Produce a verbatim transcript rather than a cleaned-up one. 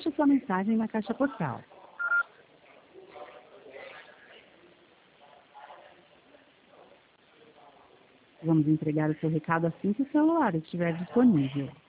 deixe sua mensagem na caixa postal. Vamos entregar o seu recado assim que o celular estiver disponível.